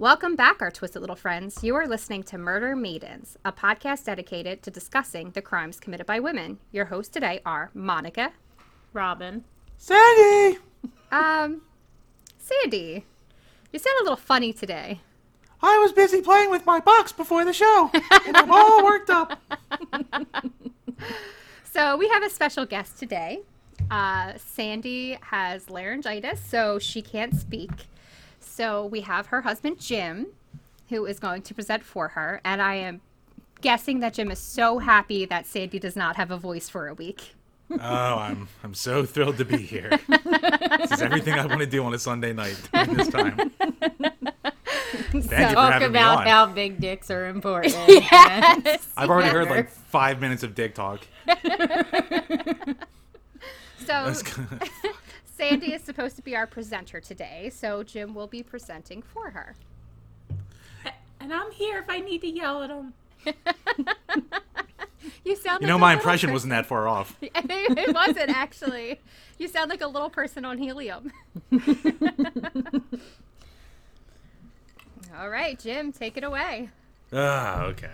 Welcome back, our twisted little friends. You are listening to Murder Maidens, a podcast dedicated to discussing the crimes committed by women. Your hosts today are Monica, Robin, Sandy! Sandy. You sound a little funny today. I was busy playing with my box before the show, and I'm all worked up. So we have a special guest today. Sandy has laryngitis, so she can't speak. So we have her husband, Jim, who is going to present for her. And I am guessing that Jim is so happy that Sandy does not have a voice for a week. Oh, I'm so thrilled to be here. This is everything I want to do on a Sunday night during this time. Thank you for talk having me about on. how big dicks are important. Yes. I've already heard like 5 minutes of dick talk. So Sandy is supposed to be our presenter today, so Jim will be presenting for her. And I'm here if I need to yell at him. You sound You like know, a my little impression person. wasn't that far off. It wasn't, actually. You sound like a little person on helium. All right, Jim, take it away. Okay.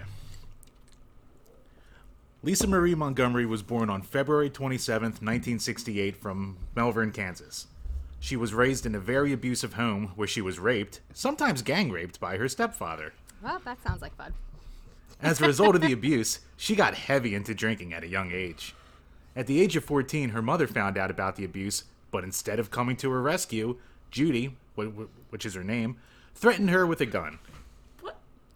Lisa Marie Montgomery was born on February 27th, 1968 from Melbourne, Kansas. She was raised in a very abusive home where she was raped, sometimes gang raped, by her stepfather. Well, that sounds like fun. As a result of the abuse, she got heavy into drinking at a young age. At the age of 14, her mother found out about the abuse, but instead of coming to her rescue, Judy, which is her name, threatened her with a gun. What?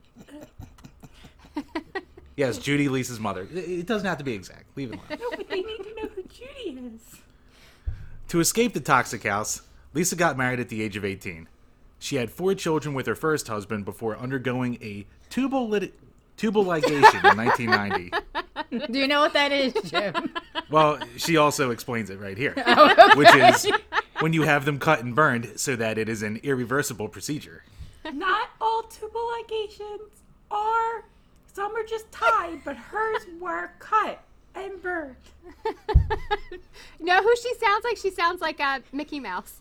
Yes, Judy, Lisa's mother. It doesn't have to be exact. Leave it alone. No, but they need to know who Judy is. To escape the toxic house, Lisa got married at the age of 18. She had 4 children with her first husband before undergoing a tubal ligation in 1990. Do you know what that is, Jim? Well, she also explains it right here, which is when you have them cut and burned so that it is an irreversible procedure. Not all tubal ligations are. Some are just tied, but hers were cut and burned. You know who she sounds like? She sounds like Mickey Mouse.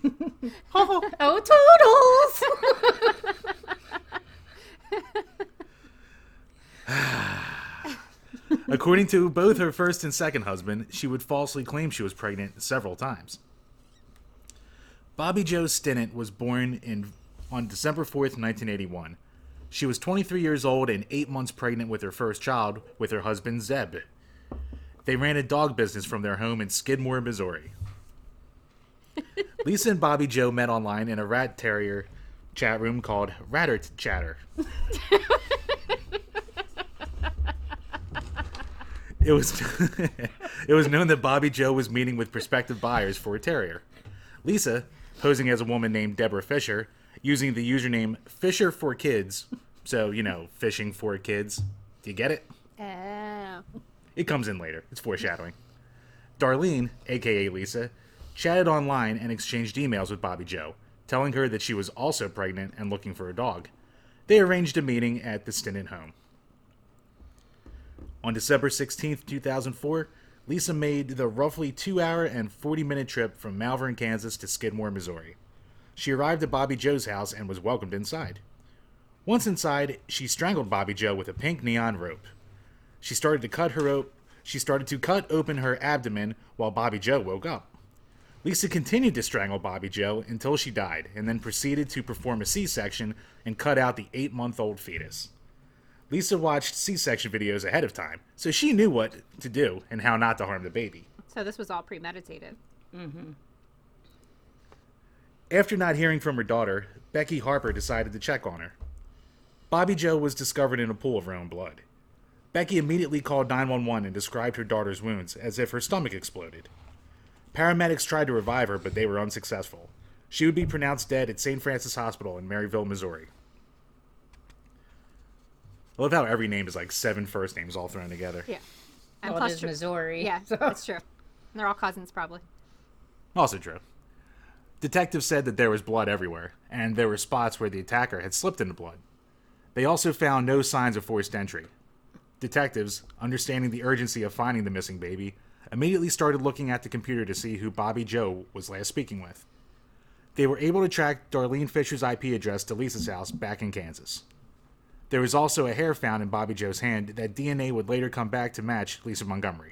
Oh, Toodles! According to both her first and second husband, she would falsely claim she was pregnant several times. Bobby Jo Stinnett was born on December 4th, 1981. She was 23 years old and 8 months pregnant with her first child with her husband, Zeb. They ran a dog business from their home in Skidmore, Missouri. Lisa and Bobby Jo met online in a rat terrier chat room called Ratter Chatter. It was known that Bobby Jo was meeting with prospective buyers for a terrier. Lisa, posing as a woman named Deborah Fisher, using the username Fisher for Kids, so, you know, fishing for kids. Do you get it? Oh. It comes in later. It's foreshadowing. Darlene, aka Lisa, chatted online and exchanged emails with Bobby Jo, telling her that she was also pregnant and looking for a dog. They arranged a meeting at the Stinnett home. On December 16th, 2004, Lisa made the roughly 2-hour and 40-minute trip from Malvern, Kansas to Skidmore, Missouri. She arrived at Bobby Jo's house and was welcomed inside. Once inside, she strangled Bobby Jo with a pink neon rope. She started to cut open her abdomen while Bobby Jo woke up. Lisa continued to strangle Bobby Jo until she died, and then proceeded to perform a C-section and cut out the 8-month-old fetus. Lisa watched C-section videos ahead of time, so she knew what to do and how not to harm the baby. So this was all premeditated. Mm-hmm. After not hearing from her daughter, Becky Harper decided to check on her. Bobby Jo was discovered in a pool of her own blood. Becky immediately called 911 and described her daughter's wounds as if her stomach exploded. Paramedics tried to revive her, but they were unsuccessful. She would be pronounced dead at St. Francis Hospital in Maryville, Missouri. I love how every name is like 7 first names all thrown together. Yeah. And Well, plus it is Missouri. Yeah, so. that's true. And they're all cousins, probably. Also true. Detectives said that there was blood everywhere, and there were spots where the attacker had slipped in the blood. They also found no signs of forced entry. Detectives, understanding the urgency of finding the missing baby, immediately started looking at the computer to see who Bobby Jo was last speaking with. They were able to track Darlene Fisher's IP address to Lisa's house back in Kansas. There was also a hair found in Bobby Joe's hand that DNA would later come back to match Lisa Montgomery.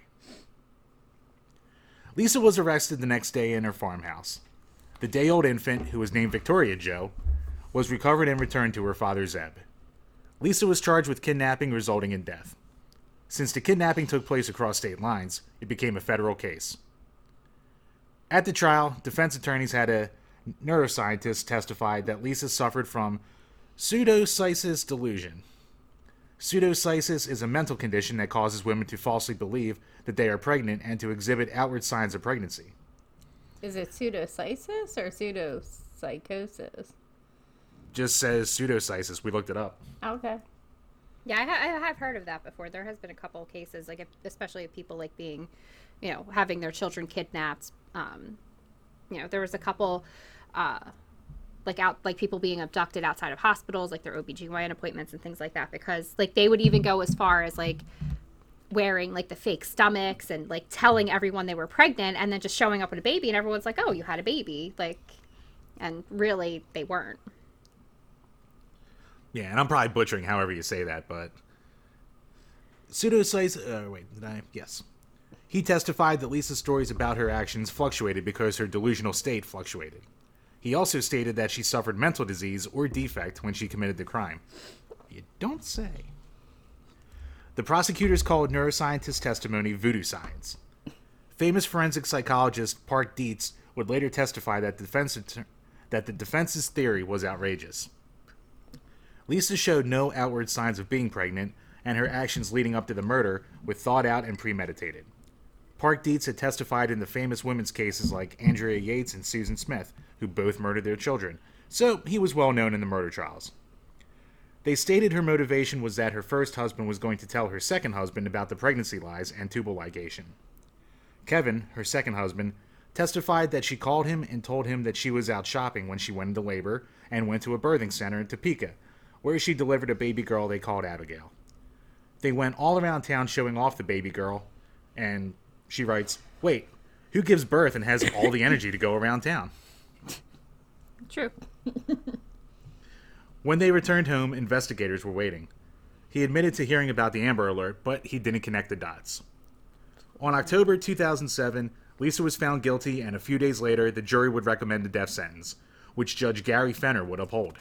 Lisa was arrested the next day in her farmhouse. The day-old infant, who was named Victoria Joe, was recovered and returned to her father Zeb. Lisa was charged with kidnapping resulting in death. Since the kidnapping took place across state lines, it became a federal case. At the trial, defense attorneys had a neuroscientist testify that Lisa suffered from pseudopsychosis delusion. Pseudopsychosis is a mental condition that causes women to falsely believe that they are pregnant and to exhibit outward signs of pregnancy. Is it pseudopsychosis or pseudopsychosis? Just says pseudopsychosis. We looked it up. Okay. Yeah, I have heard of that before. There has been a couple of cases, like especially of people like being, having their children kidnapped. There was a couple, like people being abducted outside of hospitals, like their OBGYN appointments and things like that, because like they would even go as far as like wearing like the fake stomachs and like telling everyone they were pregnant and then just showing up with a baby and everyone's like, oh, you had a baby, like, and really they weren't. Yeah, and I'm probably butchering however you say that, but pseudopsychosis. Yes. He testified that Lisa's stories about her actions fluctuated because her delusional state fluctuated. He also stated that she suffered mental disease or defect when she committed the crime. You don't say. The prosecutors called neuroscientist testimony voodoo science. Famous forensic psychologist Park Dietz would later testify that the defense's theory was outrageous. Lisa showed no outward signs of being pregnant, and her actions leading up to the murder were thought out and premeditated. Park Dietz had testified in the famous women's cases like Andrea Yates and Susan Smith, who both murdered their children, so he was well known in the murder trials. They stated her motivation was that her first husband was going to tell her second husband about the pregnancy lies and tubal ligation. Kevin, her second husband, testified that she called him and told him that she was out shopping when she went into labor and went to a birthing center in Topeka, where she delivered a baby girl they called Abigail. They went all around town showing off the baby girl, and she writes, wait, who gives birth and has all the energy to go around town? True. When they returned home, investigators were waiting. He admitted to hearing about the Amber Alert, but he didn't connect the dots. On October 2007, Lisa was found guilty, and a few days later, the jury would recommend a death sentence, which Judge Gary Fenner would uphold.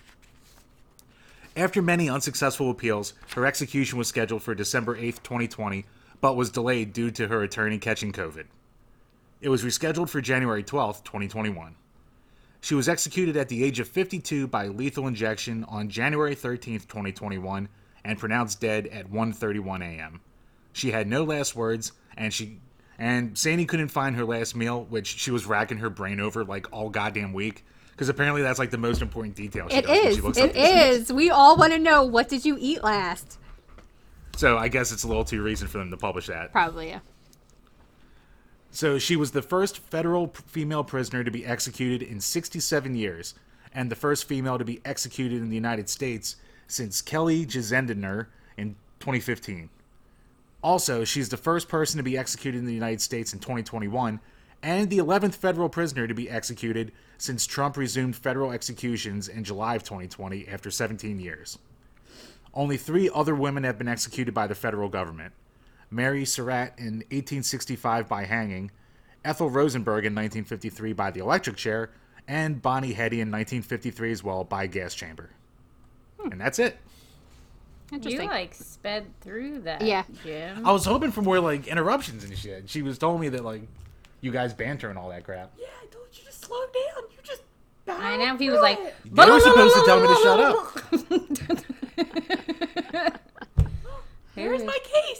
After many unsuccessful appeals, her execution was scheduled for December 8, 2020, but was delayed due to her attorney catching COVID. It was rescheduled for January 12, 2021. She was executed at the age of 52 by lethal injection on January 13, 2021, and pronounced dead at 1:31 a.m. She had no last words, and Sandy couldn't find her last meal, which she was racking her brain over like all goddamn week. Because apparently that's like the most important detail she does when she looks up these things. We all want to know, what did you eat last? So I guess it's a little too recent for them to publish that. Probably, yeah. So she was the first federal female prisoner to be executed in 67 years, and the first female to be executed in the United States since Kelly Gisendiner in 2015. Also, she's the first person to be executed in the United States in 2021, and the 11th federal prisoner to be executed since Trump resumed federal executions in July of 2020 after 17 years. Only 3 other women have been executed by the federal government. Mary Surratt in 1865 by hanging, Ethel Rosenberg in 1953 by the electric chair, and Bonnie Heady in 1953 as well by gas chamber. And that's it. Interesting. You sped through that, Yeah. Jim. I was hoping for more interruptions and shit. She was telling me that you guys banter and all that crap. Yeah, I told you to slow down. You just I know, he was like, They were supposed to tell me to shut up. Here's my case.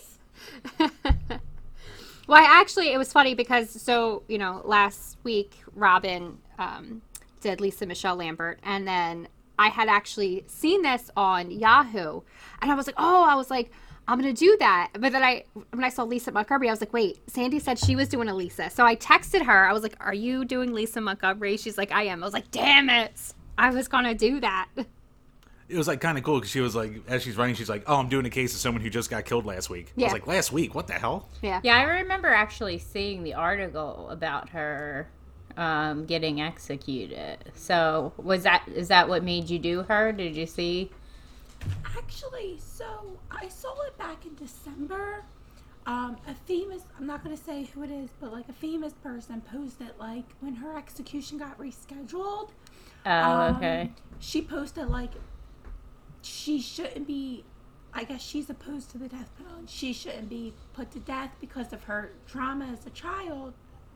Well, it was funny because, last week, Robin did Lisa Michelle Lambert, and then I had actually seen this on Yahoo, and I was like, I'm going to do that. But then when I saw Lisa Montgomery, I was like, wait, Sandy said she was doing a Lisa. So I texted her. I was like, are you doing Lisa Montgomery? She's like, I am. I was like, damn it. I was going to do that. It was kind of cool because she was as she's running, she's like, oh, I'm doing a case of someone who just got killed last week. Yeah. I was like, last week? What the hell? Yeah. Yeah, I remember actually seeing the article about her getting executed. So is that what made you do her? Did you see? Actually, so I saw it back in December. A famous, I'm not going to say who it is, but like a famous person posted like when her execution got rescheduled. Oh, okay. She posted like she shouldn't be, I guess she's opposed to the death penalty. She shouldn't be put to death because of her trauma as a child.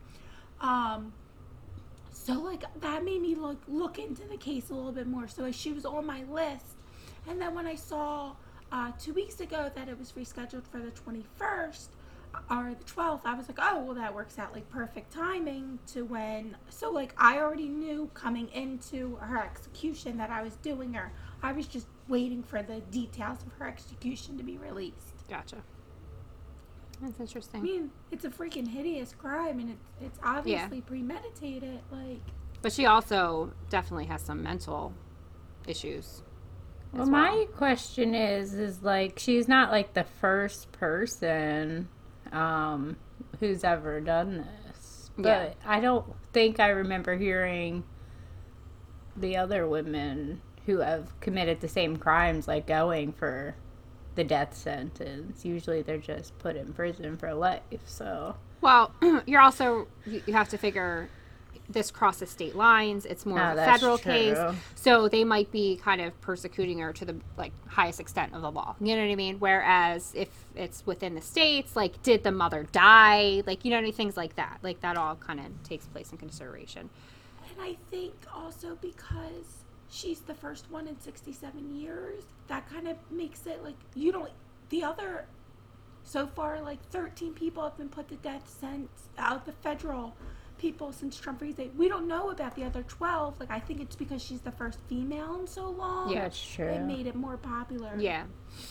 So like that made me look into the case a little bit more. So she was on my list. And then when I saw 2 weeks ago that it was rescheduled for the 21st or the 12th, I was like, oh, well, that works out like perfect timing to when. So like I already knew coming into her execution that I was doing her. I was just waiting for the details of her execution to be released. Gotcha. That's I interesting. mean, it's a freaking hideous crime, and it's obviously premeditated. Like, But she also definitely has some mental issues. Well, my question is like she's not like the first person who's ever done this. But Yeah. I don't think I remember hearing the other women who have committed the same crimes like going for the death sentence. Usually they're just put in prison for life. So Well, you're also, you have to figure this crosses state lines. It's more of a that's federal true. case. So they might be kind of persecuting her to the like highest extent of the law. You know what I mean? Whereas if it's within the states, like did the mother die? Like, you know, things like that. Like that all kind of takes place in consideration. and I think also because she's the first one in 67 years, that kind of makes it like you don't. The other, so far, like 13 people have been put to death since out the federal people since Trump resigned. We don't know about the other 12. Like I think it's because she's the first female in so long. Yeah, that's true. It made it more popular. Yeah.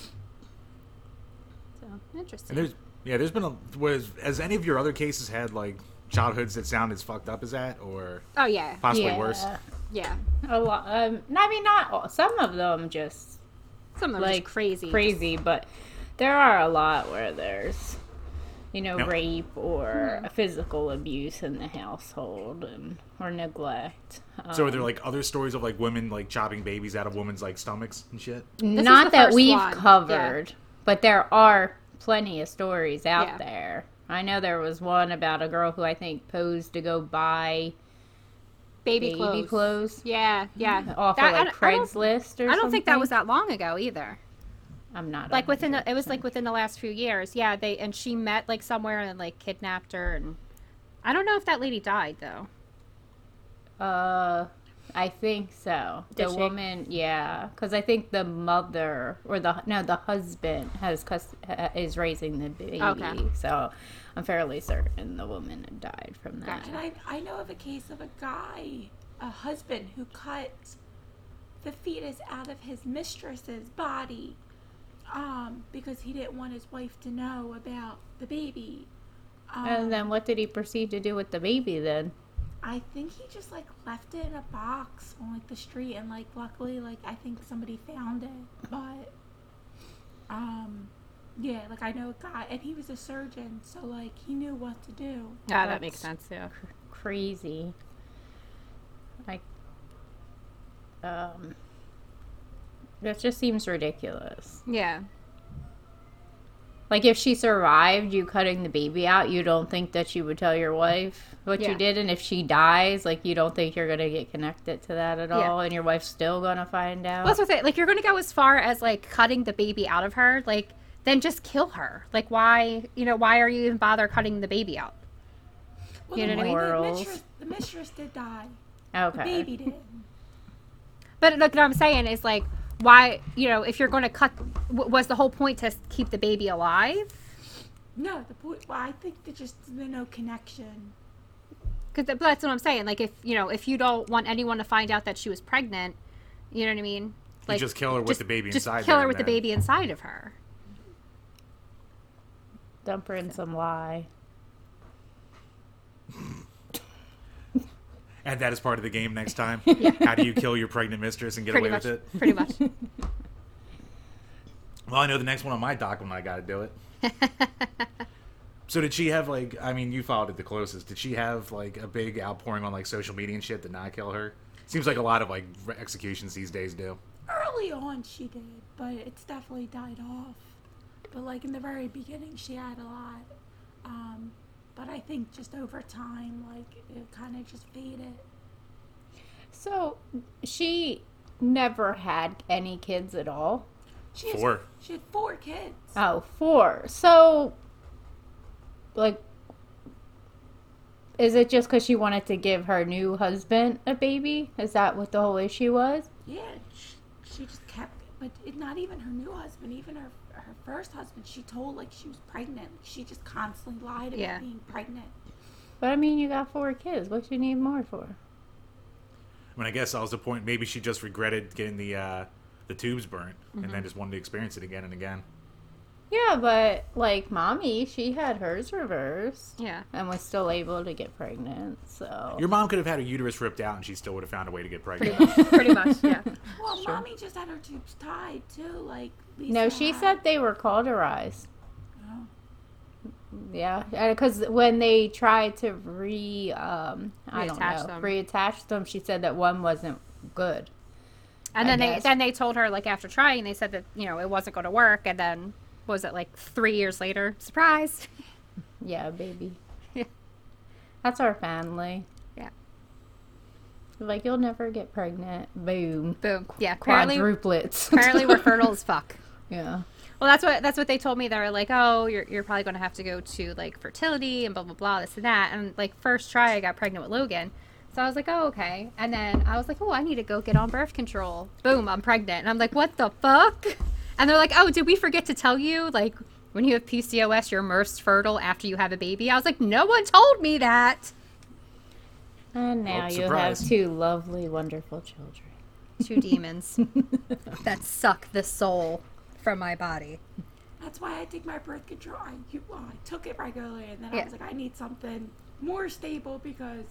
So interesting. And there's been has any of your other cases had like childhoods that sound as fucked up as that, or Oh yeah. possibly worse? Yeah. A lot. I mean, not all. Some of them just Some of them are like just crazy. crazy, but there are a lot where there's, Yep. rape or physical abuse in the household or neglect. So are there like other stories of like women like chopping babies out of women's like stomachs and shit? This is Not the that first we've one. covered, but there are plenty of stories out Yeah. there. I know there was one about a girl who I think posed to go buy Baby baby clothes Yeah, yeah. off That- of like I don't- Craigslist or I don't think that something. was that long ago either. I'm not Like within it was 100%. like within the last few years. Yeah, and she met like somewhere and like kidnapped her, and I don't know if that lady died though. I think so. Did The she? woman, yeah, because I think the mother or the husband is raising the baby. Okay. So I'm fairly certain the woman had died from that. Gotcha. And I know of a case of a guy, a husband, who cut the fetus out of his mistress's body because he didn't want his wife to know about the baby. And then what did he proceed to do with the baby then? I think he just like left it in a box on like the street, and like luckily like I think somebody found it. But yeah, like I know a guy, and he was a surgeon, so like he knew what to do. Yeah, that That's makes sense. Yeah. Crazy. Like, that just seems ridiculous. Yeah. Like, if she survived you cutting the baby out, you don't think that you would tell your wife what Yeah. you did? And if she dies, like, you don't think you're going to get connected to that at Yeah. all? And your wife's still going to find out? Well, that's what I say. Like, you're going to go as far as like cutting the baby out of her. Like, then just kill her. Like, why? You know, why are you even bother cutting the baby out? Well, You know what I mean? Morals. The mistress did die. Okay. The baby did. But look, what I'm saying is like, why? You know, if you're going to cut, was the whole point to keep the baby alive? No, the point. Well, I think there's just no connection. Because that's what I'm saying. Like, if you know, if you don't want anyone to find out that she was pregnant, you know what I mean? Like, just kill her with the baby just inside kill there her and with the then- baby inside of her. Dump her in some lye. Add that as part of the game next time. How do you kill your pregnant mistress and get Pretty away much. with it? Pretty much. Well, I know the next one on my dock when I got to do it. So did she have like? I mean, you followed it the closest. Did she have like a big outpouring on like social media and shit to not kill her? Seems like a lot of like executions these days do. Early on she did, but it's definitely died off. But like in the very beginning she had a lot. But I think just over time, like it kind of just faded. So she never had any kids at all? She has- 4. She had 4 kids. Oh, 4. So, like, is it just because she wanted to give her new husband a baby? Is that what the whole issue was? Yeah, she just kept, but not even her new husband, even her first husband, she told like she was pregnant. She just constantly lied Yeah. about being pregnant. But I mean, you got 4 kids. What you need more for? I mean, I guess that was the point. Maybe she just regretted getting the tubes burnt and then just wanted to experience it again and again. Yeah, but like mommy, she had hers reversed Yeah. and was still able to get pregnant. So Your mom could have had her uterus ripped out and she still would have found a way to get pregnant. Pretty much, yeah. Well, mommy just had her tubes tied too, like Lisa no, she had. said they were cauterized. Oh. Yeah, because when they tried to Reattach them. reattach them, she said that one wasn't good. And I then guess. they told her, like, after trying, they said that, you know, it wasn't going to work. And then, what was it, like 3 years later? Surprise! Yeah, baby. Yeah. That's our family. Yeah. Like, you'll never get pregnant. Boom. Boom. Yeah, apparently Quadruplets. apparently we're fertile as fuck. Yeah. Well, that's what they told me. They were like, oh, you're probably going to have to go to, like, fertility and blah, blah, blah, this and that. And, like, first try, I got pregnant with Logan. So I was like, oh, okay. And then I was like, oh, I need to go get on birth control. Boom, I'm pregnant. And I'm like, what the fuck? And they're like, oh, did we forget to tell you? Like, when you have PCOS, you're most fertile after you have a baby. I was like, no one told me that. And now Oh, you surprise. have 2 lovely, wonderful children. 2 demons that suck the soul from my body. That's why I take my birth control. I took it regularly, and then I Yeah. was like, I need something more stable because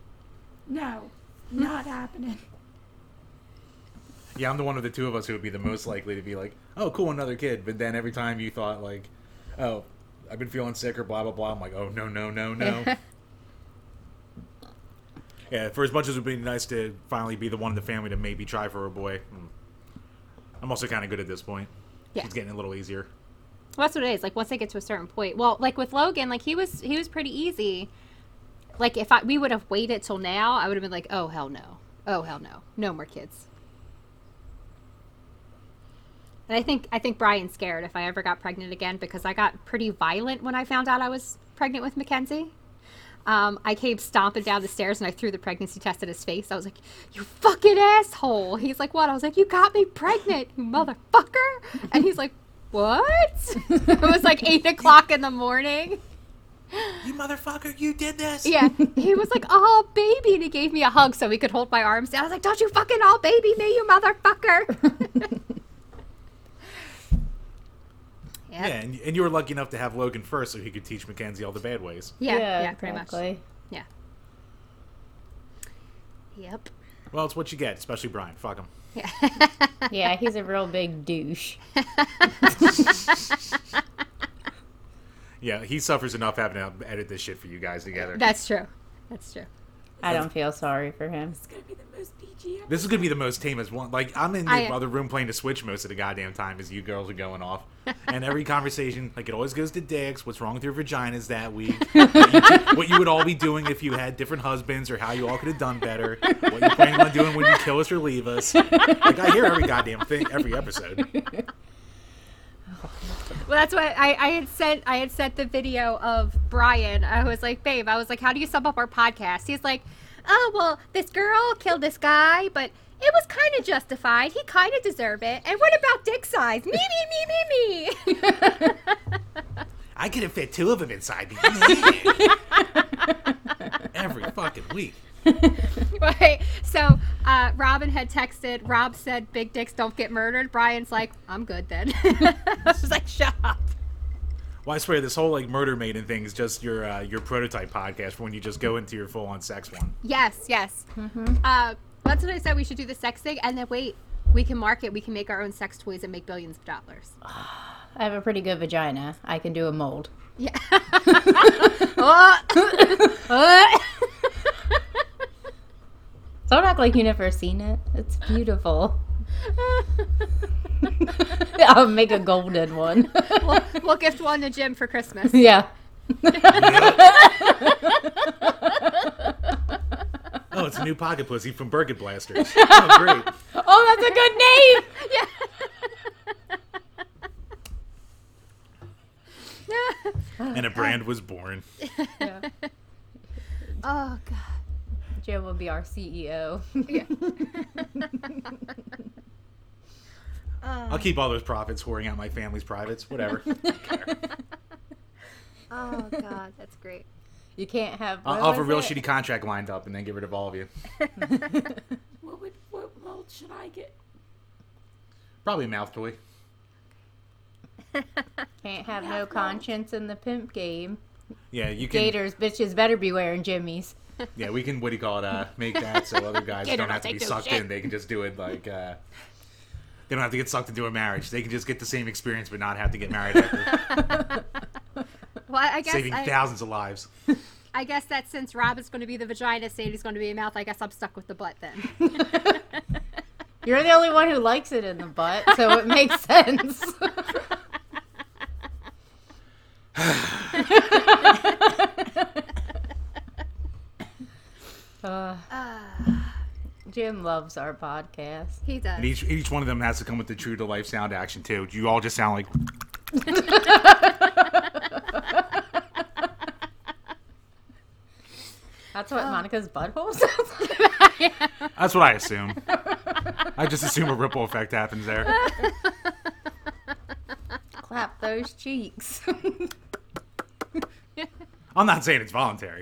no, not happening. Yeah, I'm the one of the 2 of us who would be the most likely to be like, oh, cool, another kid. But then every time you thought like, oh, I've been feeling sick or blah, blah, blah, I'm like, oh, no, no, no, no. Yeah, for as much as it would be nice to finally be the one in the family to maybe try for a boy, I'm also kind of good at this point. Yeah. It's getting a little easier. Well, that's what it is. Like, once I get to a certain point. Well, like with Logan, like he was pretty easy. Like if we would have waited till now, I would have been like, oh hell no, oh hell no, no more kids. And I think Brian's scared if I ever got pregnant again because I got pretty violent when I found out I was pregnant with Mackenzie. I came stomping down the stairs and I threw the pregnancy test at his face. I was like, you fucking asshole. He's like, what? I was like, you got me pregnant, you motherfucker. And he's like, what? It was like 8 o'clock in the morning. You motherfucker, you did this? Yeah. He was like, oh, baby. And he gave me a hug so he could hold my arms down. I was like, don't you fucking all baby me, you motherfucker. Yeah, and you were lucky enough to have Logan first so he could teach Mackenzie all the bad ways. Yeah, pretty much. exactly. Yeah. Yep. Well, it's what you get, especially Brian. Fuck him. Yeah, he's a real big douche. Yeah, he suffers enough having to edit this shit for you guys together. That's true. That's true. I don't feel sorry for him. It's gonna be the most PG episode. This is gonna be the most tamest one. Like, I'm in the I- other room playing the Switch most of the goddamn time as you girls are going off. And every conversation, like, it always goes to dicks. What's wrong with your vaginas that week? What you would all be doing if you had different husbands, or how you all could have done better. What you planning on doing when you kill us or leave us. Like, I hear every goddamn thing, every episode. Well, that's what I had sent the video of Brian. I was like, babe, I was like, how do you sum up our podcast? He's like, oh, well, this girl killed this guy, but it was kind of justified. He kind of deserved it. And what about dick size? Me. I could have fit 2 of them inside me. Every fucking week. Right. So Robin had texted. Rob said, big dicks don't get murdered. Brian's like, I'm good then. I was like, shut up. Well, I swear, this whole, like, murder maiden thing is just your prototype podcast for when you just go into your full-on sex one. Yes. That's what I said. We should do the sex thing. And then wait, we can market. We can make our own sex toys and make billions of dollars. I have a pretty good vagina. I can do a mold. Yeah. Oh. Oh. Don't act like you never seen it. It's beautiful. I'll make a golden one. We'll gift one to Jim for Christmas. Yeah. Oh, it's a new pocket pussy from Burger Blasters. Oh, great. Oh, that's a good name. And a brand was born. Yeah. Oh God. Jim will be our CEO. Yeah. I'll keep all those profits whoring out my family's privates. Whatever. Oh God, that's great. You can't have. I'll have a real shitty contract lined up and then get rid of all of you. What mold should I get? Probably a mouth toy. Can't have no conscience in the pimp game. Yeah, you can. Gators, bitches better be wearing jimmies. Yeah, we can. What do you call it? Make that so other guys Gator don't have to don't be take no sucked shit. in. They can just do it like. They don't have to get sucked into a marriage. They can just get the same experience, but not have to get married after, Well, I guess saving thousands of lives. I guess that since Rob is going to be the vagina, Sandy's going to be a mouth. I guess I'm stuck with the butt then. You're the only one who likes it in the butt, so it makes sense. Jim loves our podcast. He does. And each one of them has to come with the true to life sound action too. You all just sound like. That's what Monica's butthole sounds like. That's what I assume. I just assume a ripple effect happens there. Clap those cheeks. I'm not saying it's voluntary.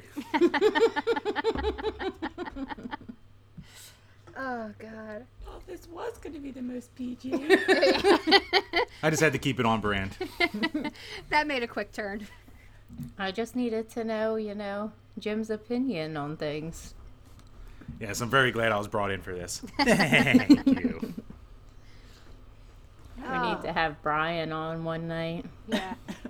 Oh God. Oh, this was going to be the most PG. I just had to keep it on brand. That made a quick turn. I just needed to know, Jim's opinion on things. Yes, I'm very glad I was brought in for this. Thank you. We need to have Brian on one night. Yeah.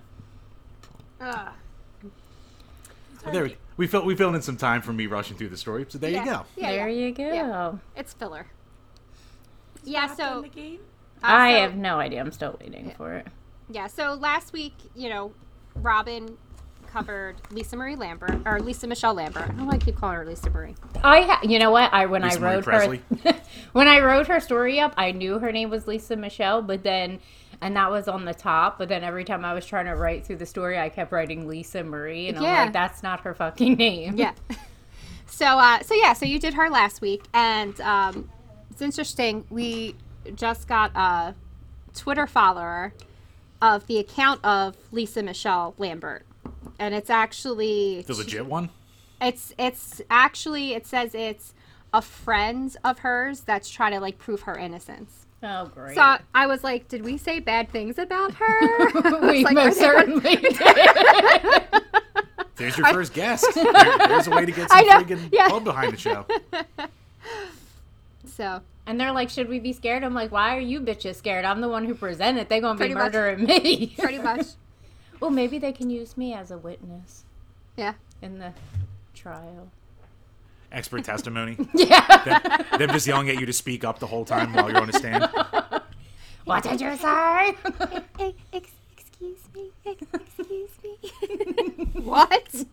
Well, we filled in some time for me rushing through the story, so there you go. Yeah, There yeah. you go. Yeah. It's filler. Yeah, Wrapped in so the game? I so- have no idea. I'm still waiting for it. Yeah, so last week, Robin covered Lisa Michelle Lambert. I don't know why I keep calling her Lisa Marie. You know what? Lisa Marie wrote Presley? her when I wrote her story up, I knew her name was Lisa Michelle, and that was on the top. But then every time I was trying to write through the story, I kept writing Lisa Marie, and I'm Yeah. like, that's not her fucking name. Yeah. So you did her last week, and it's interesting. We just got a Twitter follower of the account of Lisa Michelle Lambert, and it's actually The legit one? It's actually, it says it's a friend of hers that's trying to prove her innocence. Oh, great. So I was like, did we say bad things about her? We Like, most certainly did. There's your first guest. There's a way to get some I know, friggin' yeah. blood behind the show. So And they're like, should we be scared? I'm like, why are you bitches scared? I'm the one who presented. They're going to be Pretty much. murdering me. pretty much, Well, maybe they can use me as a witness yeah. in the trial. Expert testimony. Yeah. Them just yelling at you to speak up the whole time while you're on the stand. What did you say? Hey, excuse me. Excuse me. What?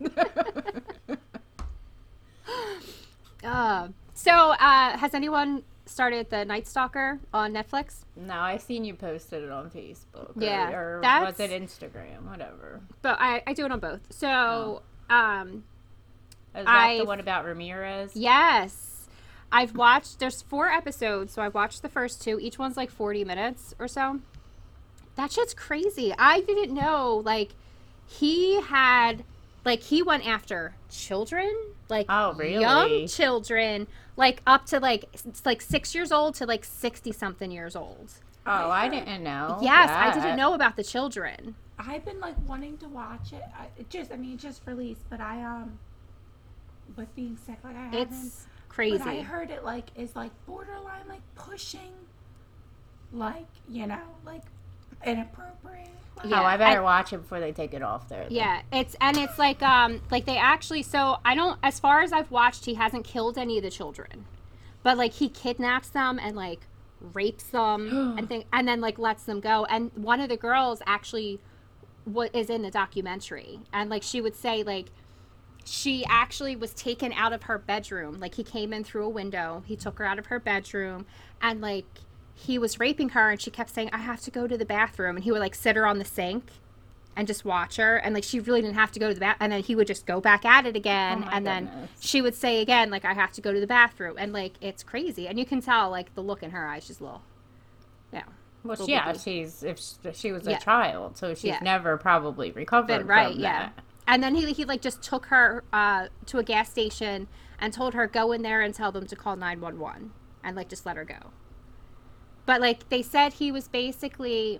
Has anyone started The Night Stalker on Netflix? No, I seen you posted it on Facebook. Yeah, Or that's- was it Instagram? Whatever. But I do it on both. So, Is that I've- the one about Ramirez? yes. I've watched, there's 4 episodes, so I've watched the first 2. Each one's 40 minutes or so. That shit's crazy. I didn't know, he had, he went after children, Oh, really? young children, up to, 6 years old to, 60-something years old. Oh, I didn't know. Yes, that. I didn't know about the children. I've been wanting to watch it. It just released, but I with being sick, I haven't. It's crazy. But I heard it is borderline pushing, inappropriate. Like, Yeah, Oh, I better I- watch it before they take it off there. then. Yeah, it's like they actually, so I don't, as far as I've watched, he hasn't killed any of the children, but like he kidnaps them and like rapes them and then like lets them go. And one of the girls actually what is in the documentary, and like she would say like she actually was taken out of her bedroom. Like he came in through a window, he took her out of her bedroom, and like he was raping her, and she kept saying, "I have to go to the bathroom," and he would like sit her on the sink and just watch her, and like she really didn't have to go to the bath, and then he would just go back at it again, Oh my and then goodness. she would say again like, "I have to go to the bathroom," and like it's crazy, and you can tell like the look in her eyes, she's a little, yeah, Well, little yeah, baby. she was Yeah. a child, so she's Yeah. never probably recovered Been right, from yeah. that. And then he like just took her to a gas station and told her, go in there and tell them to call 911 and like just let her go. But like they said he was basically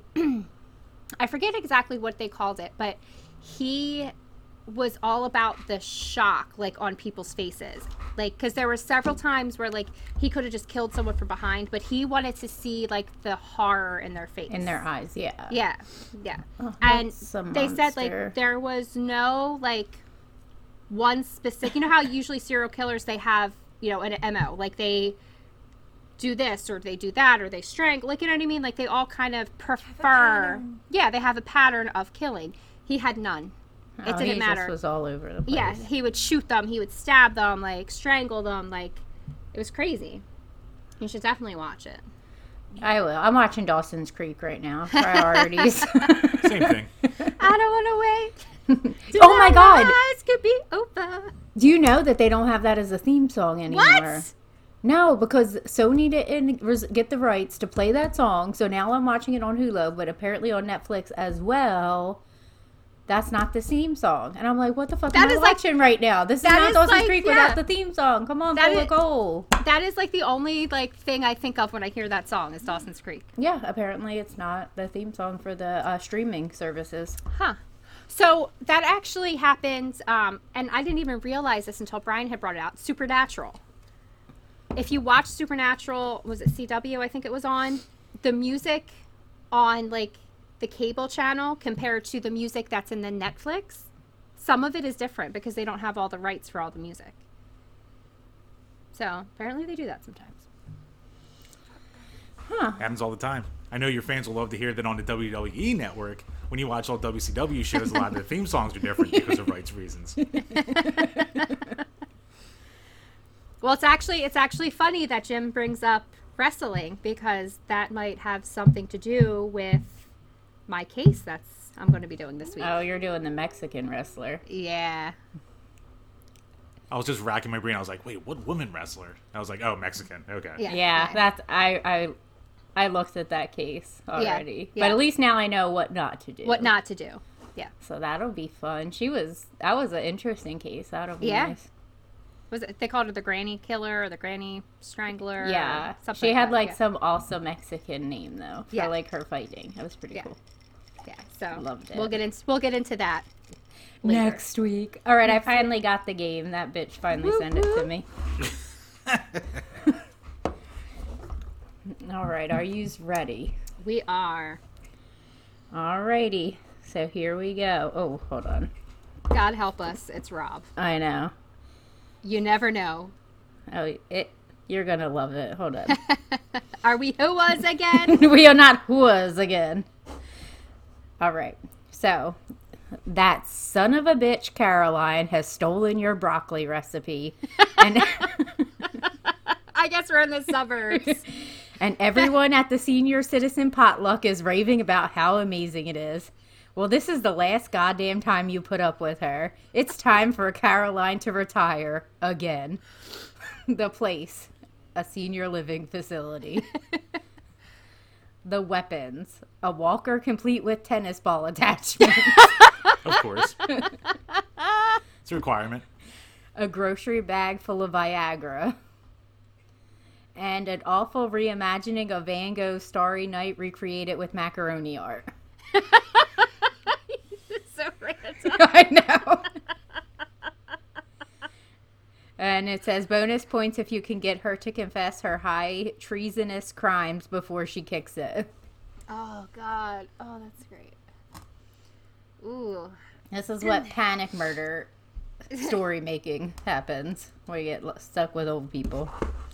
I forget exactly what they called it, but he was all about the shock like on people's faces. Like cuz there were several times where like he could have just killed someone from behind, but he wanted to see like the horror in their face. In their eyes, yeah. Yeah, yeah. Oh, And that's a they said monster. like there was no like one specific. You know how usually serial killers they have an MO, like they do this or they do that or they strangle. Like you know what I mean? Like they all kind of prefer. pattern. Yeah, they have a pattern of killing. He had none. It Oh, didn't he matter. just was all over the place. Yeah, he would shoot them. He would stab them. Like strangle them. Like it was crazy. You should definitely watch it. I will. I'm watching Dawson's Creek right now. Priorities. Same thing. I don't want to wait. Oh my God. Eyes could be open. Do you know that they don't have that as a theme song anymore? What? No, because Sony didn't get the rights to play that song. So now I'm watching it on Hulu, but apparently on Netflix as well. That's not the theme song. And I'm like, what the fuck That am I is like- watching right now? This is that not is Dawson's like- Creek yeah. without the theme song. Come on, That fill a is- goal. That is like the only like thing I think of when I hear that song is Dawson's Creek. Yeah, apparently it's not the theme song for the streaming services. Huh. So that actually happened, and I didn't even realize this until Brian had brought it out. Supernatural. If you watch Supernatural, was it CW? I think it was on. The music on like the cable channel compared to the music that's in the Netflix, some of it is different because they don't have all the rights for all the music. So apparently they do that sometimes. Happens all the time. I know your fans will love to hear that on the WWE network, when you watch all WCW shows, a lot of the theme songs are different because of rights reasons. Well, it's actually funny that Jim brings up wrestling because that might have something to do with my case that's I'm going to be doing this week. Oh, you're doing the Mexican wrestler. Yeah. I was just racking my brain. I was like, wait, what woman wrestler? I was like, oh, Mexican. Okay. Yeah. Yeah, okay. that's I looked at that case already. yeah. But at least now I know what not to do. What not to do. Yeah. So that'll be fun. That was an interesting case. That'll be Yeah. nice. Was it they called her the Granny Killer or the Granny Strangler? Yeah. or something She had that, like yeah. some awesome Mexican name though. For Yeah. like her fighting. That was pretty Yeah. cool. Yeah. So Loved it. We'll get into that later. Next week. All right, I finally got the game. That bitch finally Whoop, sent it to whoop. me. All right, are you ready? We are. Alrighty. So here we go. Oh, hold on. God help us. It's Rob. I know. You never know. Oh, you're gonna love it. Hold on. Are we who was again? We are not whoas again. All right. So, that son of a bitch Caroline has stolen your broccoli recipe, and I guess we're in the suburbs. and everyone at the senior citizen potluck is raving about how amazing it is. Well, this is the last goddamn time you put up with her. It's time for Caroline to retire again. The place, a senior living facility. The weapons, a walker complete with tennis ball attachment. Of course. It's a requirement. A grocery bag full of Viagra. And an awful reimagining of Van Gogh's Starry Night recreated with macaroni art. So random. I know. And it says bonus points if you can get her to confess her high treasonous crimes before she kicks it. Oh God. Oh, that's great. Ooh. This is what panic murder story making happens, where you get stuck with old people.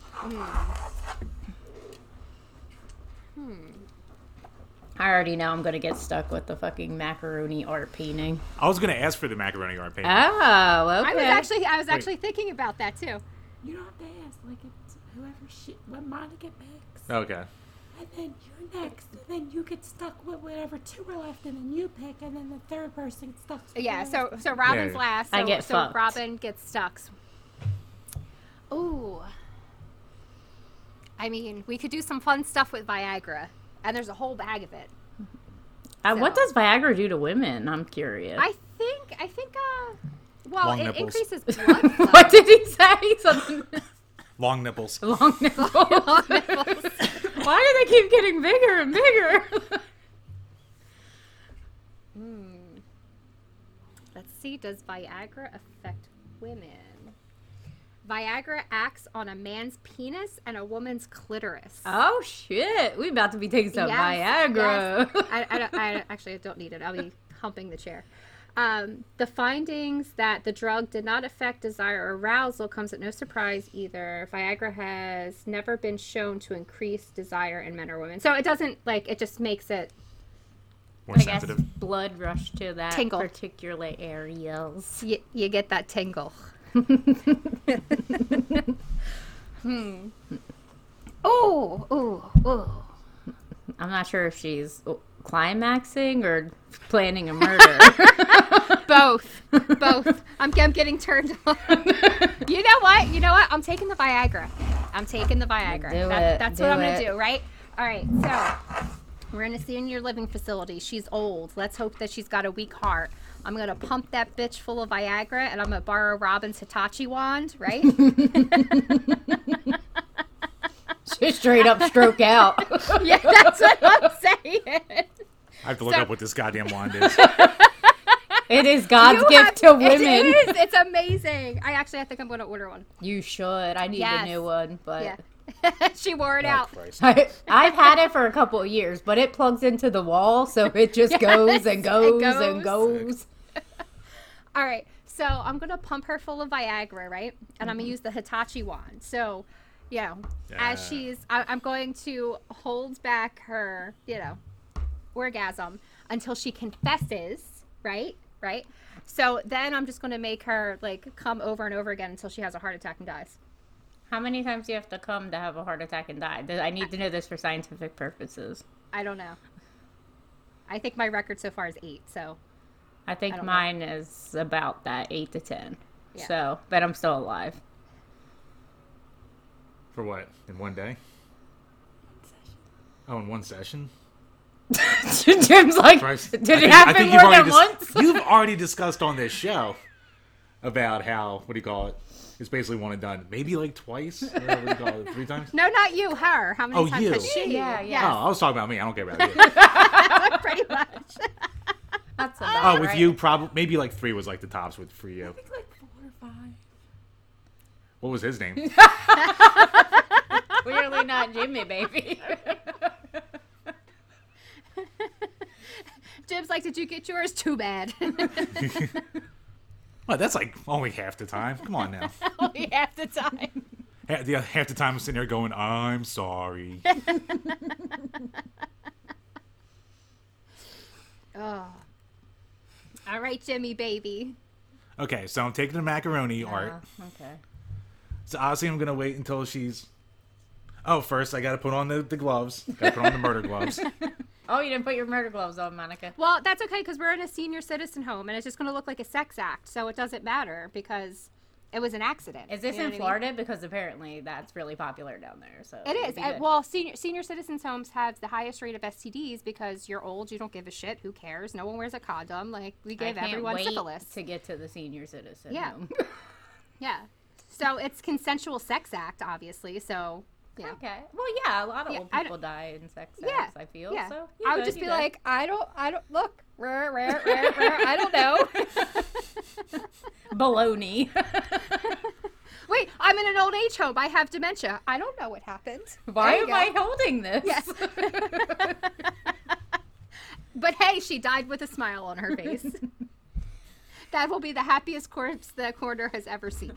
I already know I'm gonna get stuck with the fucking macaroni art painting. I was gonna ask for the macaroni art painting. Oh, okay. I was actually thinking about that too. You don't have to ask. Like, it's what Monica picks. Okay. And then you're next. And then you get stuck with whatever two are left, and then you pick, and then the third person gets stuck. with Yeah. whatever. So Robin's Yeah. last. I So, get so fucked. Robin gets stuck. Ooh. I mean, we could do some fun stuff with Viagra, and there's a whole bag of it. What So- does Viagra do to women? I'm curious. I think, well, Long it nipples. increases blood flow. What did he say? Something Long nipples. long nipples. Long nipples. Why do they keep getting bigger and bigger? Let's see. Does Viagra affect women? Viagra acts on a man's penis and a woman's clitoris. Oh shit! We about to be taking some Yes, Viagra. yes. I actually don't need it. I'll be humping the chair. The findings that the drug did not affect desire or arousal comes at no surprise either. Viagra has never been shown to increase desire in men or women. So it doesn't, it just makes it, More I guess sensitive. blood rush to that Tingle. particular areas. you get that tingle. Oh, oh, oh. I'm not sure if she's climaxing or planning a murder. Both. Both. I'm getting turned on. You know what? I'm taking the Viagra. That's what I'm going to do, right? All right. So, we're in a senior living facility. She's old. Let's hope that she's got a weak heart. I'm going to pump that bitch full of Viagra, and I'm going to borrow Robin's Hitachi wand, right? Just straight up stroke out. Yeah, that's what I'm saying. I have to look So- up what this goddamn wand is. It is God's gift to women. It is. It's amazing. I think I'm going to order one. You should. I need Yes. a new one, but Yeah. She wore it Oh, out. Christ. I've had it for a couple of years, but it plugs into the wall, so it just goes and goes and goes. All right. So I'm going to pump her full of Viagra, right? And I'm going to use the Hitachi wand. So, as Yeah. I'm going to hold back her, orgasm until she confesses, right? Right? So then I'm just going to make her, come over and over again until she has a heart attack and dies. How many times do you have to come to have a heart attack and die? I need to know this for scientific purposes. I don't know. I think my record so far is 8, so. I think don't know. mine is about that, 8 to 10. Yeah. So, but I'm still alive. For what? In one day? Oh, in one session? Jim's like, Christ. did it happen more than once? You've already discussed on this show about how, what do you call it? It's basically one and done. Maybe twice? Or what do you call it? 3 times? No, not you, her. How many Oh, times you. has she? Yeah. Oh, I was talking about me. I don't care about you. Pretty much. That's Oh, about with right. you, probably maybe 3 was the tops for you. I think 4 or 5. What was his name? Clearly not Jimmy, baby. Jim's like, did you get yours? Too bad. Well, that's only half the time. Come on now. Only half the time. Half the time I'm sitting there going, I'm sorry. Oh. All right, Jimmy, baby. Okay, so I'm taking the macaroni art. Okay. So obviously I'm going to wait until she's... Oh, first I got to put on the gloves. Got to put on the murder gloves. Oh, you didn't put your murder gloves on, Monica. Well, that's okay because we're in a senior citizen home and it's just going to look like a sex act. So it doesn't matter because it was an accident. Is this You know in what I mean? Florida? Because apparently that's really popular down there. So It it'd is. be good. Well, senior citizens homes have the highest rate of STDs because you're old, you don't give a shit, who cares? No one wears a condom. We I gave can't everyone wait syphilis. to get to the senior citizen. Yeah. home. Yeah. So it's consensual sex act, obviously. So yeah. Okay. Well, yeah, a lot of Yeah, old I people die in sex Yeah. acts, I feel. Yeah. So I would just be like, I don't look. Rare, I don't know. baloney. Wait, I'm in an old age home. I have dementia. I don't know what happened. Why There am you I go. holding this? Yes. But hey, she died with a smile on her face. That will be the happiest corpse the coroner has ever seen.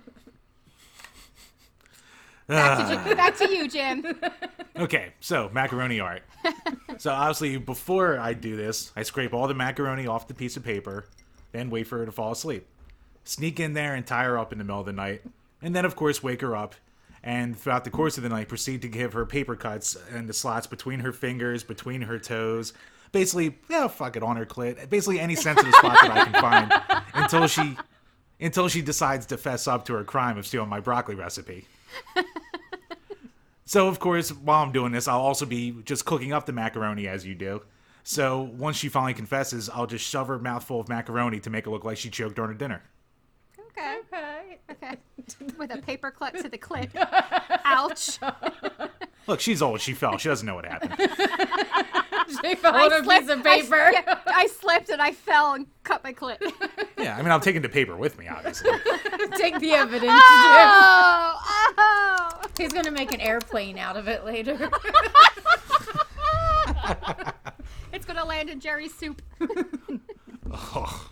Back to you, Jim. Okay, so macaroni art. So obviously, before I do this, I scrape all the macaroni off the piece of paper, then wait for her to fall asleep. Sneak in there and tie her up in the middle of the night, and then of course wake her up. And throughout the course of the night, proceed to give her paper cuts in the slots between her fingers, between her toes. Basically, fuck it, on her clit. Basically any sensitive spot that I can find until she decides to fess up to her crime of stealing my broccoli recipe. So, of course, while I'm doing this, I'll also be just cooking up the macaroni as you do. So, once she finally confesses, I'll just shove her mouthful of macaroni to make it look like she choked during her dinner. Okay. With a paper clip to the clit. Ouch. Look, she's old. She fell. She doesn't know what happened. She fell on a piece of paper. I slipped and I fell and cut my clit. Yeah, I mean, I'm taking the paper with me, obviously. Take the evidence, Jim. Oh! He's going to make an airplane out of it later. It's going to land in Jerry's soup. Oh.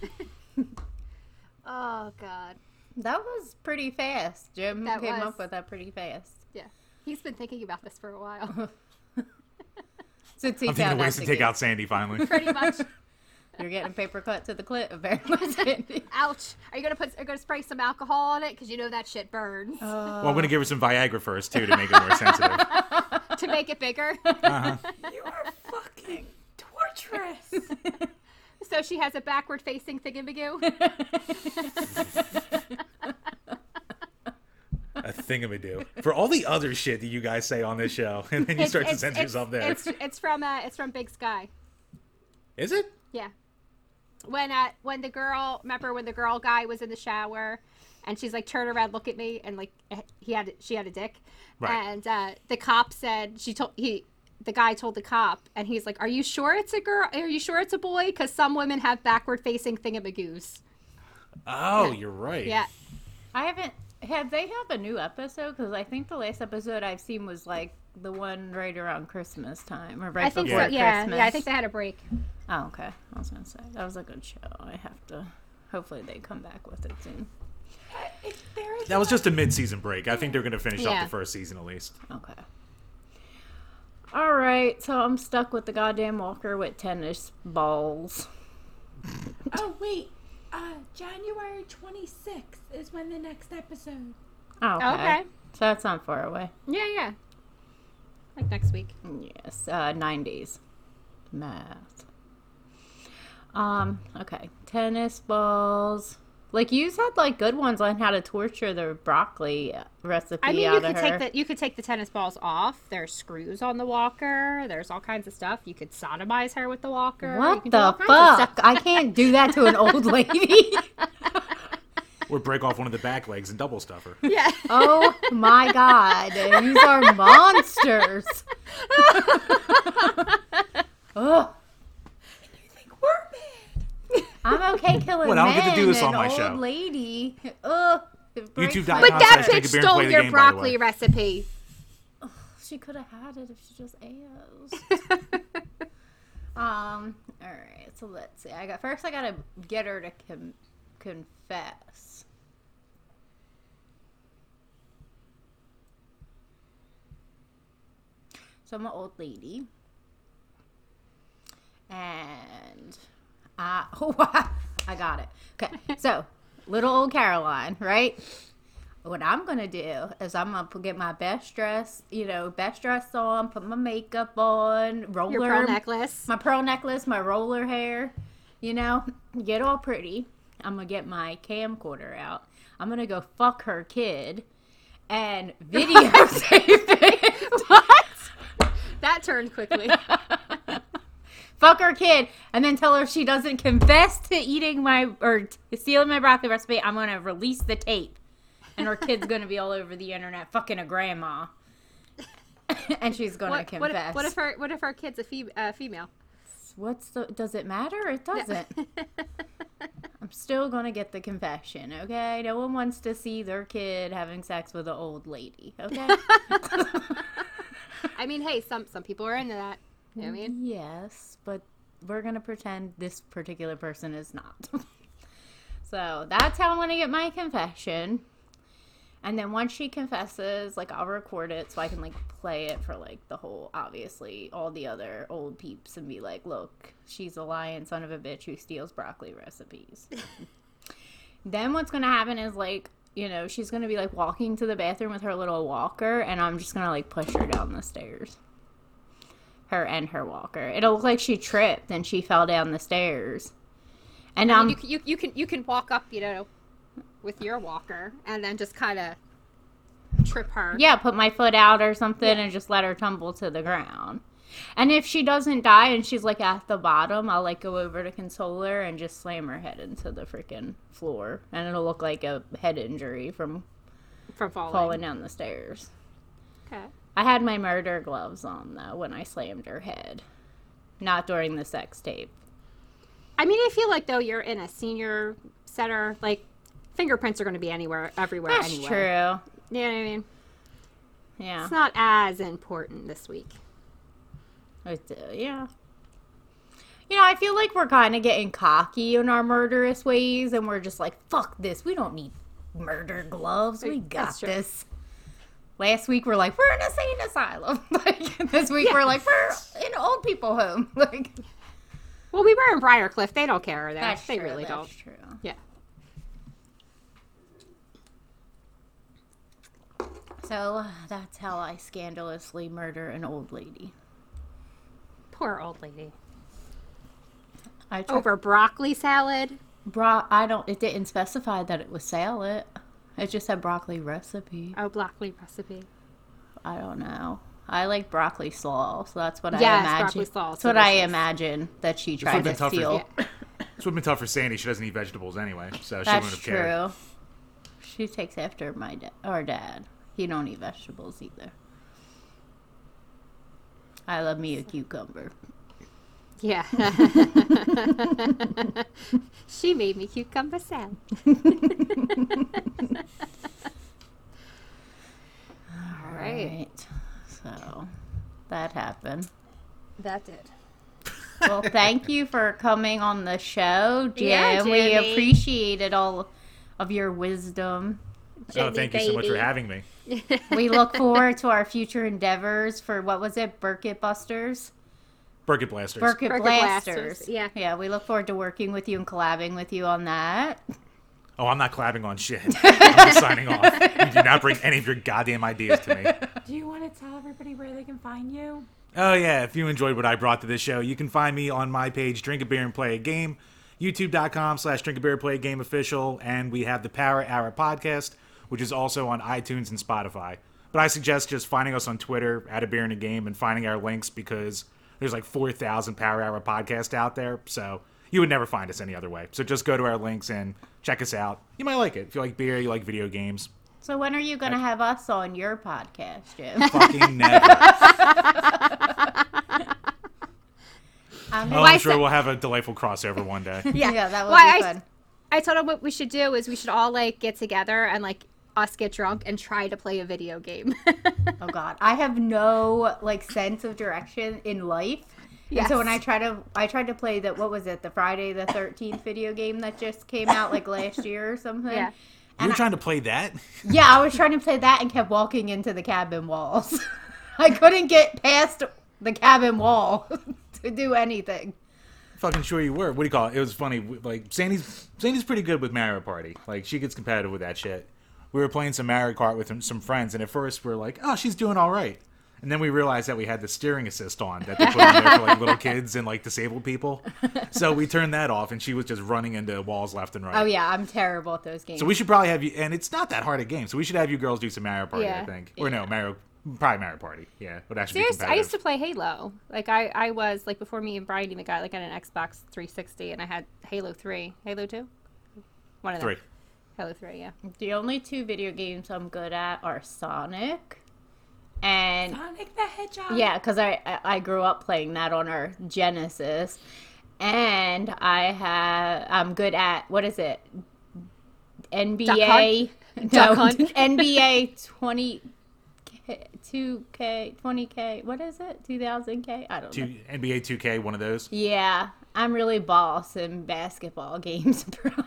Oh, God. That was pretty fast. Jim That came was. up with that pretty fast. Yeah. He's been thinking about this for a while. Since he I'm thinking found of ways out to the take out Sandy, finally. Pretty much. You're getting a paper cut to the clit, apparently, Sandy. Ouch. Are you gonna spray some alcohol on it? Because you know that shit burns. Well, I'm going to give her some Viagra first, too, to make it more sensitive. To make it bigger. You are fucking torturous. So she has a backward-facing thingamagoo. A thingamadoo. For all the other shit that you guys say on this show, and then you start to censor yourself there. It's from Big Sky. Is it? Yeah. When the girl guy was in the shower, and she's like, turn around, look at me, and like she had a dick, Right. and the cop said the guy told the cop, and he's like, are you sure it's a girl? Are you sure it's a boy? Because some women have backward facing thingamagoos. Oh, you're right. Yeah. Have they have a new episode? Because I think the last episode I've seen was like the one right around Christmas time, or right I think before so. Yeah. Christmas. Yeah. I think they had a break. Oh, okay. I was gonna say that was a good show. I have to. Hopefully, they come back with it soon. If there is That was just a mid-season break. I think they're going to finish Yeah. up the first season at least. Okay. All right. So I'm stuck with the goddamn walker with tennis balls. Oh wait, January 26th is when the next episode. Oh, okay. Okay. So that's not far away. Yeah. Like next week. Yes. 90s. Math. Okay. Tennis balls. Like, you had like good ones on how to torture the broccoli recipe I mean, out of her. you could take the tennis balls off. There's screws on the walker. There's all kinds of stuff. You could sodomize her with the walker. You What could do all the kinds of stuff. fuck? I can't do that to an old lady. Or break off one of the back legs and double stuff her. Yeah. Oh my god. These are monsters. Ugh. You think we're mad? I'm okay killing What, I don't men. get to do this on an my old show. lady. Ugh. it breaks YouTube.com. my But that Take a bitch beer and stole play the your game, by the broccoli way. recipe. She could have had it if she just asked. Alright, so let's see. I gotta get her to confess. So I'm an old lady. And I got it. Okay, so little old Caroline, right? What I'm gonna do is I'm gonna get my best dress on, put my makeup on, roller Your pearl necklace. my pearl necklace, my roller hair, get all pretty. I'm gonna get my camcorder out. I'm gonna go fuck her kid and videotape it. What? That turned quickly. Fuck her kid and then tell her if she doesn't confess to eating stealing my broccoli recipe, I'm gonna release the tape. And her kid's gonna be all over the internet fucking a grandma. And she's gonna confess. What if her kid's a female? Does it matter? It doesn't. I'm still gonna get the confession, okay? No one wants to see their kid having sex with an old lady, okay? I mean, hey, some people are into that. You know what I mean? Yes, but we're going to pretend this particular person is not. So that's how I'm going to get my confession. And then once she confesses, like, I'll record it so I can, like, play it for, like, the whole, obviously, all the other old peeps and be like, look, she's a lying son of a bitch who steals broccoli recipes. Then what's going to happen is, like, you know, she's going to be, like, walking to the bathroom with her little walker, and I'm just going to, like, push her down the stairs. Her and her walker. It'll look like she tripped and she fell down the stairs. And you can walk up, you know, with your walker and then just kind of trip her. Yeah, put my foot out or something and just let her tumble to the ground. And if she doesn't die and she's, like, at the bottom, I'll, like, go over to console her and just slam her head into the freaking floor. And it'll look like a head injury from falling down the stairs. Okay. I had my murder gloves on, though, when I slammed her head. Not during the sex tape. I mean, I feel like, though, you're in a senior center, like, fingerprints are going to be everywhere anyway. That's true. You know what I mean? Yeah. It's not as important this week. Yeah. You know, I feel like we're kind of getting cocky in our murderous ways, and we're just like, fuck this. We don't need murder gloves. We got That's true. this. Last week, we're like, we're in a sane asylum. Like, this week, we're like, we're in an old people home. Like, well, we were in Briarcliff. They don't care there. that's They true, really that's don't. true. Yeah. So, that's how I scandalously murder an old lady. Poor old lady. I tried, Over broccoli salad. it didn't specify that it was salad. It just said broccoli recipe. Oh, broccoli recipe. I don't know. I like broccoli slaw, so that's what I Yes, imagine. broccoli slaw is That's what I delicious. imagine that she tried to tougher. steal. It's would have been tough for Sandy. She doesn't eat vegetables anyway, so she That's wouldn't have cared. true. She takes after our dad. He don't eat vegetables either. I love me a cucumber. Yeah. She made me cucumber salad. All right. So that happened. That did. Well, thank you for coming on the show, Jim. Yeah, We Jimmy. appreciated all of your wisdom. Oh, thank you so much for baby. having me. We look forward to our future endeavors for, what was it, Burkett Busters? Burkett Blasters. Burkett Burkett Blasters. Blasters, yeah. Yeah, we look forward to working with you and collabing with you on that. Oh, I'm not collabing on shit. I'm just signing off. You do not bring any of your goddamn ideas to me. Do you want to tell everybody where they can find you? Oh, yeah. If you enjoyed what I brought to this show, you can find me on my page, Drink a Beer and Play a Game, youtube.com/Drink a Beer Play a Game official, and we have the Power Hour podcast, which is also on iTunes and Spotify. But I suggest just finding us on Twitter, at a beer and a game, and finding our links because there's like 4,000 Power Hour podcasts out there, so you would never find us any other way. So just go to our links and check us out. You might like it. If you like beer, you like video games. So when are you going to have us on your podcast, Jim? Fucking never. I'm sure we'll have a delightful crossover one day. Yeah, that would Well, be fun. I told him what we should do is we should all like get together and like us get drunk and try to play a video game. Oh God, I have no like sense of direction in life. And so when I tried to play what was it, the Friday the 13th video game that just came out like last year or something. Yeah. You were trying to play that? Yeah, I was trying to play that and kept walking into the cabin walls. I couldn't get past the cabin wall to do anything. Fucking sure you were. What do you call it? It was funny. Like Sandy's pretty good with Mario Party. Like she gets competitive with that shit. We were playing some Mario Kart with some friends, and at first we are like, "Oh, she's doing all right." And then we realized that we had the steering assist on that they put in there for like little kids and like disabled people. So we turned that off, and she was just running into walls left and right. Oh yeah, I'm terrible at those games. So we should probably have you, and it's not that hard a game. So we should have you girls do some Mario Party, Yeah. I think, or no, probably Mario Party. Yeah, would actually be Seriously, I competitive. used to play Halo. Like I was like before me and Brian even got like on an Xbox 360, and I had Halo 3, Halo 2, one of them. 3. Halo 3, yeah. The only two video games I'm good at are Sonic and Sonic the Hedgehog. yeah, because I grew up playing that on our Genesis, and I'm good at, what is it, NBA? Duck No, Hunt? NBA 20. 2K, 20K. What is it? 2000K? I don't know. NBA 2K, one of those. Yeah, I'm really boss in basketball games.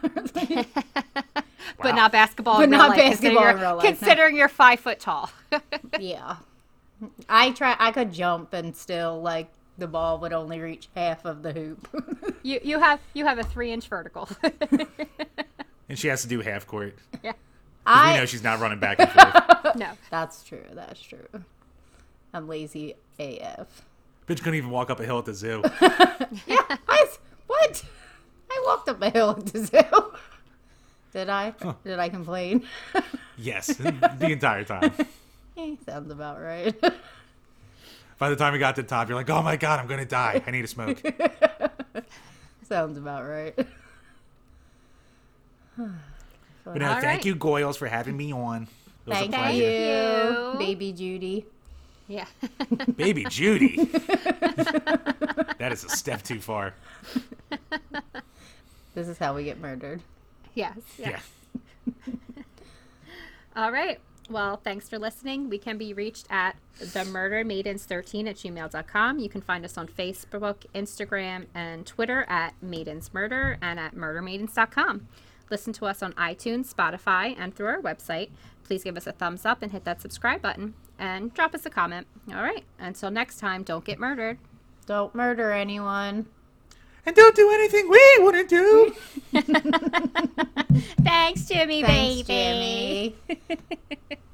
But not basketball But in real not life, basketball in real life, no. considering you're 5 foot tall. Yeah. I could jump and still, like, the ball would only reach half of the hoop. You have a 3-inch vertical. And she has to do half court. Yeah. 'Cause we know she's not running back and forth. No. That's true. I'm lazy AF. Bitch couldn't even walk up a hill at the zoo. Yeah. What? I walked up a hill at the zoo. Did I? Huh. Did I complain? Yes, the entire time. Sounds about right. By the time we got to the top, you're like, oh my God, I'm going to die. I need a smoke. Sounds about right. But no, All thank right. you, Goyles, for having me on. It was a Thank pleasure. you, you. baby Judy. Yeah. Baby Judy. That is a step too far. This is how we get murdered. Yes. Yeah. All right. Well, thanks for listening. We can be reached at themurdermaidens13@gmail.com. You can find us on Facebook, Instagram, and Twitter at maidensmurder and at murdermaidens.com. Listen to us on iTunes, Spotify, and through our website. Please give us a thumbs up and hit that subscribe button and drop us a comment. All right. Until next time, don't get murdered. Don't murder anyone. And don't do anything we wouldn't do. Thanks, Jimmy, Thanks, baby.